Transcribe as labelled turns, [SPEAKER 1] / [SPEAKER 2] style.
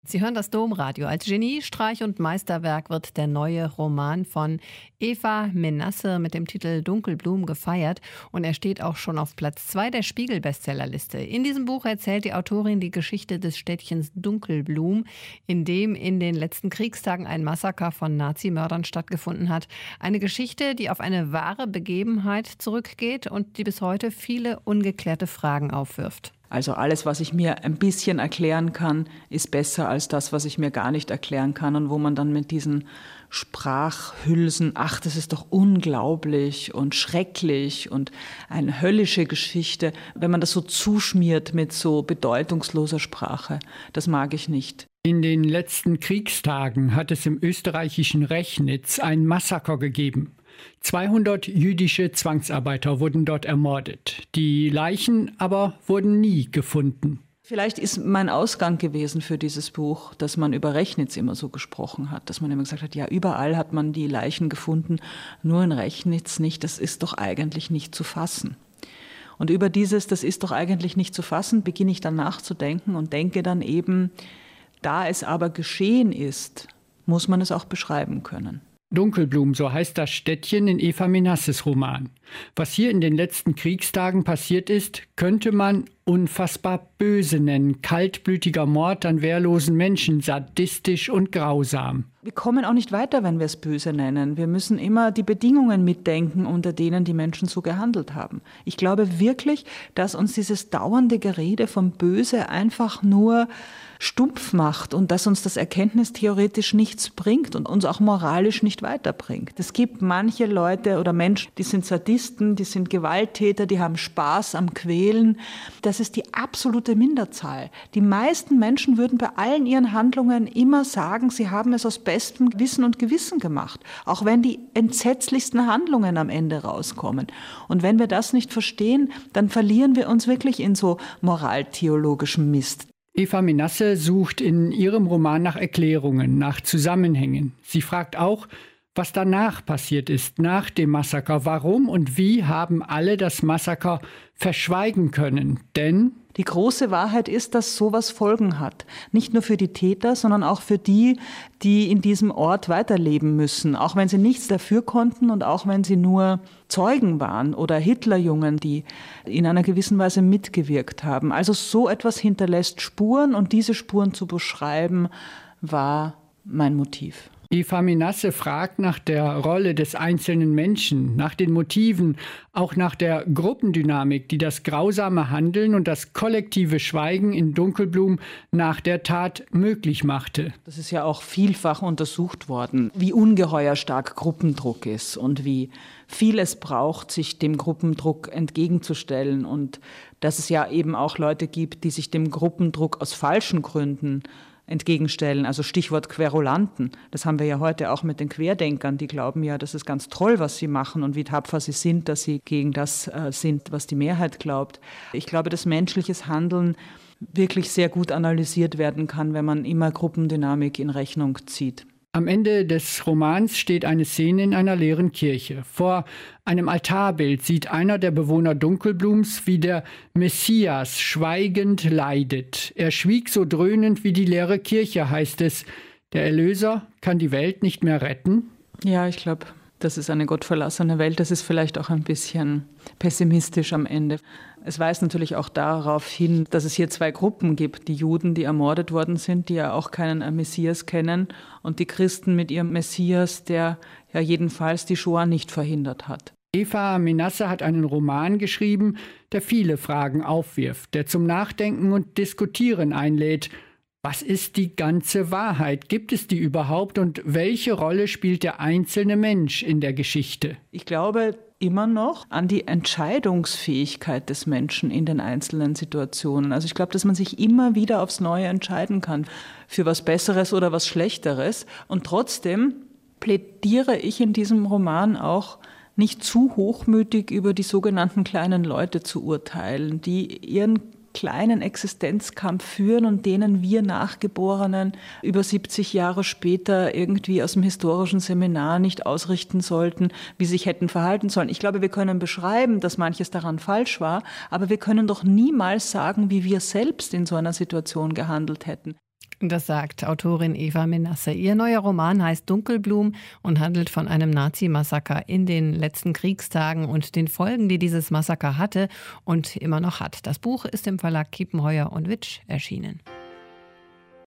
[SPEAKER 1] Sie hören das Domradio. Als Geniestreich und Meisterwerk wird der neue Roman von Eva Menasse mit dem Titel Dunkelblumen gefeiert. Und er steht auch schon auf Platz 2 der Spiegel-Bestsellerliste. In diesem Buch erzählt die Autorin die Geschichte des Städtchens Dunkelblum, in dem in den letzten Kriegstagen ein Massaker von Nazimördern stattgefunden hat. Eine Geschichte, die auf eine wahre Begebenheit zurückgeht und die bis heute viele ungeklärte Fragen aufwirft.
[SPEAKER 2] Also alles, was ich mir ein bisschen erklären kann, ist besser als das, was ich mir gar nicht erklären kann. Und wo man dann mit diesen Sprachhülsen, ach, das ist doch unglaublich und schrecklich und eine höllische Geschichte, wenn man das so zuschmiert mit so bedeutungsloser Sprache, das mag ich nicht.
[SPEAKER 3] In den letzten Kriegstagen hat es im österreichischen Rechnitz ein Massaker gegeben. 200 jüdische Zwangsarbeiter wurden dort ermordet. Die Leichen aber wurden nie gefunden.
[SPEAKER 2] Vielleicht ist mein Ausgang gewesen für dieses Buch, dass man über Rechnitz immer so gesprochen hat, dass man immer gesagt hat, ja, überall hat man die Leichen gefunden, nur in Rechnitz nicht, das ist doch eigentlich nicht zu fassen. Und über dieses, das ist doch eigentlich nicht zu fassen, beginne ich dann nachzudenken und denke dann eben, da es aber geschehen ist, muss man es auch beschreiben können.
[SPEAKER 3] Dunkelblum, so heißt das Städtchen in Eva Menasses Roman. Was hier in den letzten Kriegstagen passiert ist, könnte man unfassbar böse nennen. Kaltblütiger Mord an wehrlosen Menschen, sadistisch und grausam.
[SPEAKER 2] Wir kommen auch nicht weiter, wenn wir es böse nennen. Wir müssen immer die Bedingungen mitdenken, unter denen die Menschen so gehandelt haben. Ich glaube wirklich, dass uns dieses dauernde Gerede vom Böse einfach nur stumpf macht und dass uns das erkenntnistheoretisch nichts bringt und uns auch moralisch nicht weiterbringt. Es gibt manche Leute oder Menschen, die sind Sadisten, die sind Gewalttäter, die haben Spaß am Quälen. Das ist die absolute Minderzahl. Die meisten Menschen würden bei allen ihren Handlungen immer sagen, sie haben es aus bestem Wissen und Gewissen gemacht, auch wenn die entsetzlichsten Handlungen am Ende rauskommen. Und wenn wir das nicht verstehen, dann verlieren wir uns wirklich in so moraltheologischem Mist.
[SPEAKER 3] Eva Menasse sucht in ihrem Roman nach Erklärungen, nach Zusammenhängen. Sie fragt auch, was danach passiert ist, nach dem Massaker. Warum und wie haben alle das Massaker verschweigen können? Denn
[SPEAKER 2] die große Wahrheit ist, dass sowas Folgen hat. Nicht nur für die Täter, sondern auch für die, die in diesem Ort weiterleben müssen. Auch wenn sie nichts dafür konnten und auch wenn sie nur Zeugen waren oder Hitlerjungen, die in einer gewissen Weise mitgewirkt haben. Also so etwas hinterlässt Spuren und diese Spuren zu beschreiben, war mein Motiv.
[SPEAKER 3] Eva Menasse fragt nach der Rolle des einzelnen Menschen, nach den Motiven, auch nach der Gruppendynamik, die das grausame Handeln und das kollektive Schweigen in Dunkelblum nach der Tat möglich machte.
[SPEAKER 2] Das ist ja auch vielfach untersucht worden, wie ungeheuer stark Gruppendruck ist und wie viel es braucht, sich dem Gruppendruck entgegenzustellen und dass es ja eben auch Leute gibt, die sich dem Gruppendruck aus falschen Gründen entgegenstellen, also Stichwort Querulanten. Das haben wir ja heute auch mit den Querdenkern, die glauben ja, das ist ganz toll, was sie machen und wie tapfer sie sind, dass sie gegen das sind, was die Mehrheit glaubt. Ich glaube, dass menschliches Handeln wirklich sehr gut analysiert werden kann, wenn man immer Gruppendynamik in Rechnung zieht.
[SPEAKER 3] Am Ende des Romans steht eine Szene in einer leeren Kirche. Vor einem Altarbild sieht einer der Bewohner Dunkelblums, wie der Messias schweigend leidet. Er schwieg so dröhnend wie die leere Kirche, heißt es. Der Erlöser kann die Welt nicht mehr retten?
[SPEAKER 2] Ja, ich glaube, das ist eine gottverlassene Welt. Das ist vielleicht auch ein bisschen pessimistisch am Ende. Es weist natürlich auch darauf hin, dass es hier zwei Gruppen gibt. Die Juden, die ermordet worden sind, die ja auch keinen Messias kennen, und die Christen mit ihrem Messias, der ja jedenfalls die Shoah nicht verhindert hat.
[SPEAKER 3] Eva Menasse hat einen Roman geschrieben, der viele Fragen aufwirft, der zum Nachdenken und Diskutieren einlädt. Was ist die ganze Wahrheit? Gibt es die überhaupt? Und welche Rolle spielt der einzelne Mensch in der Geschichte?
[SPEAKER 2] Ich glaube immer noch an die Entscheidungsfähigkeit des Menschen in den einzelnen Situationen. Also ich glaube, dass man sich immer wieder aufs Neue entscheiden kann für was Besseres oder was Schlechteres. Und trotzdem plädiere ich in diesem Roman auch, nicht zu hochmütig über die sogenannten kleinen Leute zu urteilen, die ihren kleinen Existenzkampf führen und denen wir Nachgeborenen über 70 Jahre später irgendwie aus dem historischen Seminar nicht ausrichten sollten, wie sie sich hätten verhalten sollen. Ich glaube, wir können beschreiben, dass manches daran falsch war, aber wir können doch niemals sagen, wie wir selbst in so einer Situation gehandelt hätten.
[SPEAKER 1] Das sagt Autorin Eva Menasse. Ihr neuer Roman heißt Dunkelblum und handelt von einem Nazi-Massaker in den letzten Kriegstagen und den Folgen, die dieses Massaker hatte und immer noch hat. Das Buch ist im Verlag Kiepenheuer und Witsch erschienen.